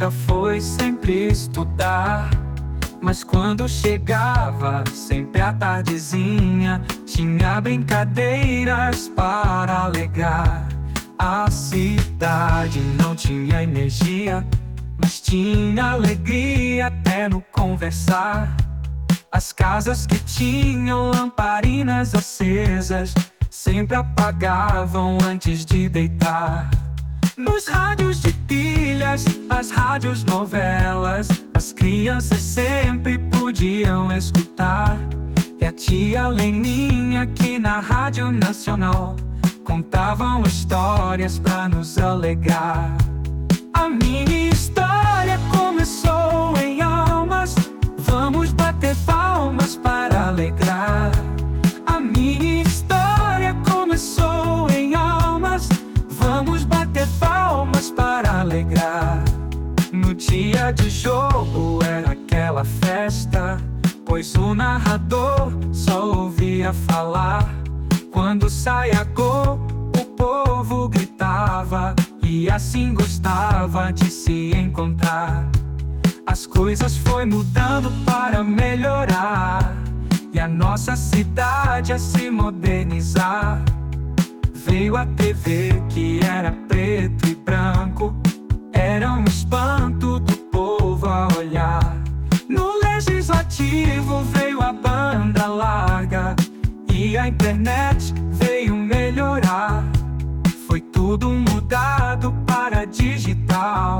meta foi sempre estudar. Mas quando chegava, sempre à tardezinha, tinha brincadeiras para alegrar. A cidade não tinha energia, mas tinha alegria até no conversar. As casas que tinham lamparinas acesas sempre apagavam antes de deitar. Nos rádios de pilhas, as rádios novelas, as crianças sempre podiam escutar. E a tia Leninha que na Rádio Nacional contavam histórias pra nos alegrar. A minha história começou em Almas, vamos bater palmas para alegrar. A minha história começou em Almas, vamos bater palmas para alegrar. No dia de jogo era aquela festa, pois o narrador só ouvia falar. Quando saía gol, o povo gritava, e assim gostava de se encontrar. As coisas foi mudando para melhorar, e a nossa cidade a se modernizar. Veio a TV que era preto e branco, era um espanto do povo a olhar. No legislativo veio a banda larga, e a internet veio melhorar. Foi tudo mudado para digital,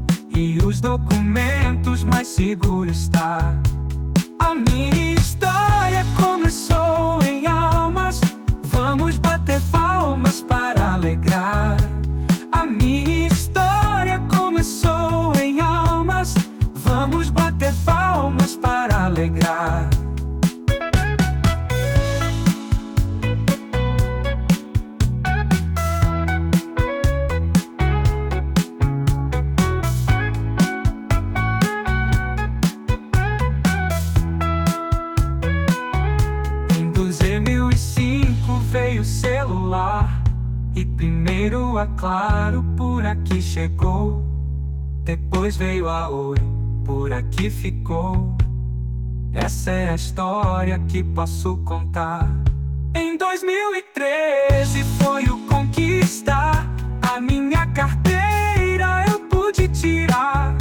e os documentos mais seguros está. A minha história começou em Almas, vamos bater palmas para alegrar. A minha história começou em Almas, vamos bater palmas para alegrar. Em 2005 veio o celular, e primeiro a Claro por aqui chegou. Depois veio a Oi, por aqui ficou. Essa é a história que posso contar. Em 2013 foi o conquistar, a minha carteira eu pude tirar.